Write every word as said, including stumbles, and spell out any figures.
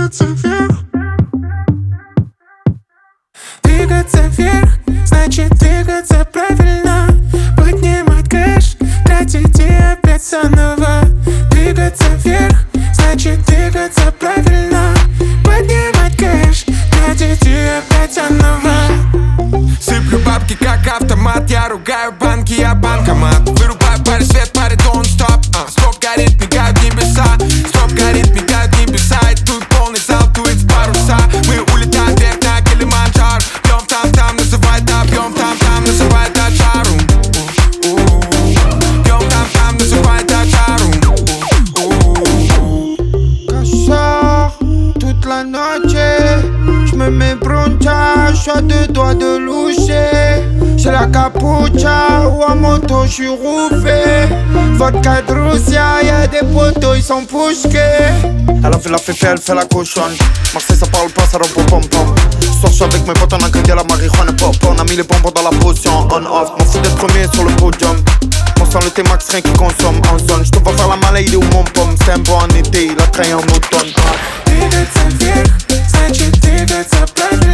двигаться вверх. Двигаться вверх, значит двигаться правильно. Поднимать кэш, тратить и опять заново. Двигаться вверх, значит двигаться правильно. Поднимать кэш, тратить и опять заново. Сыплю бабки как автомат, я ругаю банки, я банкомат. Вырубаю паре свет, паре don't stop. uh, Стоп горит, мигают небеса. Стоп горит, мигают небеса. И тут полный зал, дует с паруса. Мы улетаем вверх на Килиманджаро. Пьем там-там, называй да, пьем там-там, называй да чару. Пьем там-там, называй да чару. Cassard, toute la noche. J'me mets broncha, j'suis à deux doigts de loucher. J'ai la capucha ou en moto, j'suis rouffé. Vodka de Russia, y'a des potos, ils sont poussés. Elle a fait la féfé, elle fait la cochonne. Marseille ça parle pas, ça repos pom pom. J'sors, j'suis avec mes potes, on a grillé la marijuana pop. On a mis les bonbons dans la potion, on off. M'en fous d'être premier sur le podium. On sent le T-Max, rien qui consomme en zone. J'te vois faire la malade, il est où mon pomme. C'est un bon en été, il a trahi en automne. Двигаться вверх, значит двигаться правильно.